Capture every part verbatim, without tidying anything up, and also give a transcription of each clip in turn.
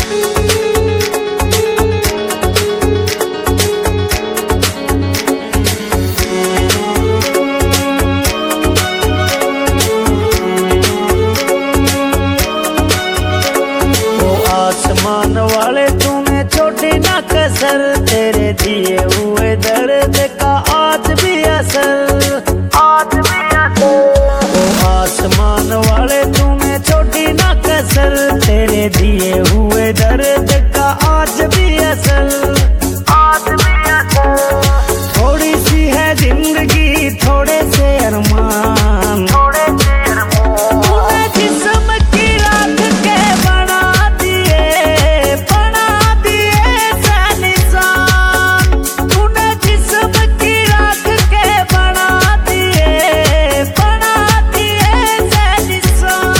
आसमान वाले तूने छोड़ी ना कसर, तेरे दिए हुए दर्द का आज भी असर, आज भी असर। ओ आसमान वाले तूने छोड़ी ना कसर, तेरे दिए हुए दर्द का आज भी असर, आज भी असर। थोड़ी सी है जिंदगी, थोड़े से अरमान, थोड़े से अरमान। तूने जिस्म की राख के बना दिए, बना दिए निशान। तूने जिस्म की राख के बना दिए, बना दिए निशान।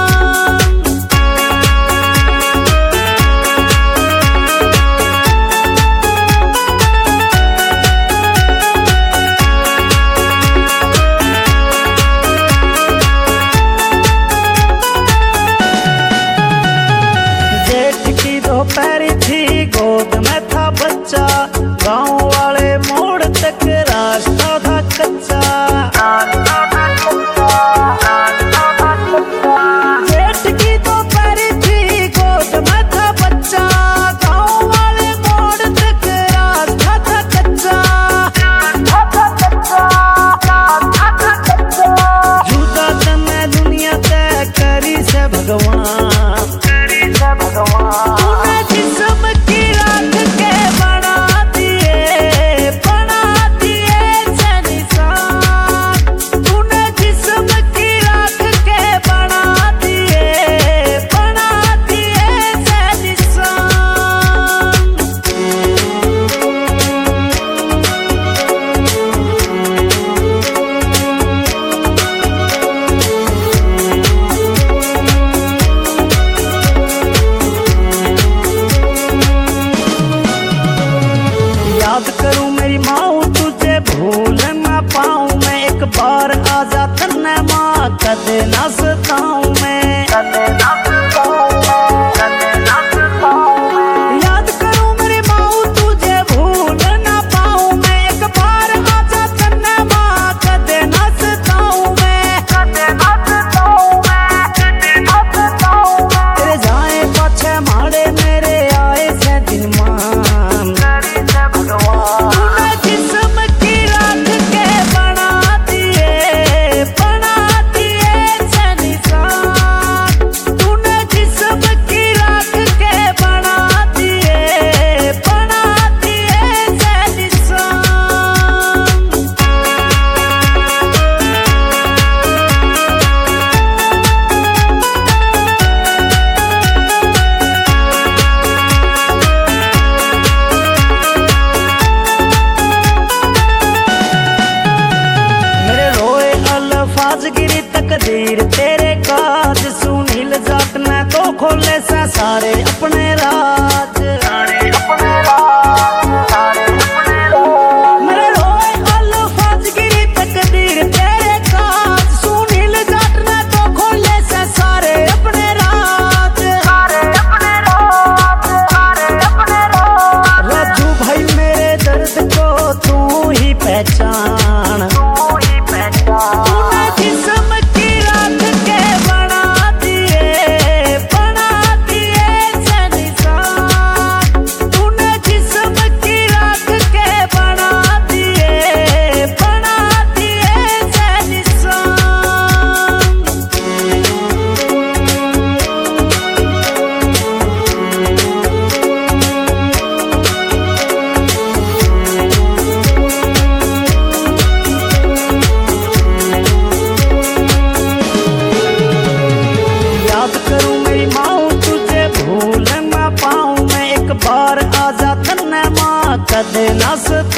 दोपहर थी, गोद में था बच्चा, गांव वाले मोड़ तक रास्ता था कच्चा। जेठ की दोपहर थी, गोद में था बच्चा, गांव वाले मोड़ तक रास्ता था कच्चा। जुदा तने दुनिया तय करी से भगवान, करी से भगवान। जिस्म की राख के बना दिए, बना दिए निशान। तूने जिस्म की राख के बना दिए, बना दिए निशान। याद करूं मेरी माँ, तुझे भूल ना पाऊं मैं। एक बार आजा तन्ने माँ, कदे ना सताऊं मैं, कदे ना सताऊं मैं, कदे ना सताऊं मैं। याद करूं मेरी माँ, तुझे भूल ना पाऊं मैं। एक बार आजा तन्ने माँ, कदे ना सताऊं मैं, कदे ना सताऊं मैं, कदे ना सताऊं मैं। तेरे जाए पाछे माड़े मेरे आए से दिन मान, करी से भगवान। तूने जिस्म की राख के बना दिए, बना दिए निशान। तूने जिस्म की राख के बना दिए, बना दिए निशान। मेरे रोए अल्फाज गिरी तकदीर तेरे काज, सुनील जाट ने तो खोले से सारे अपने राज, सारे अपने राज, सारे अपने राज। मेरे रोए अल्फाज गिरी तकदीर तेरे काज, सुनील जाट ने तो खोले से सारे अपने राज, सारे अपने राज, सारे अपने राज। राजू भाई मेरे दर्द को तू ही पहचान, तू ही पहचान। तूने जिस्म की राख के बना दिए, बना दिए निशान। तूने जिस्म की राख के बना दिए, बना दिए निशान। याद करूं मेरी माँ, तुझे भूल ना पाऊं मैं। एक बार आजा तन्ने माँ, कदे ना सताऊं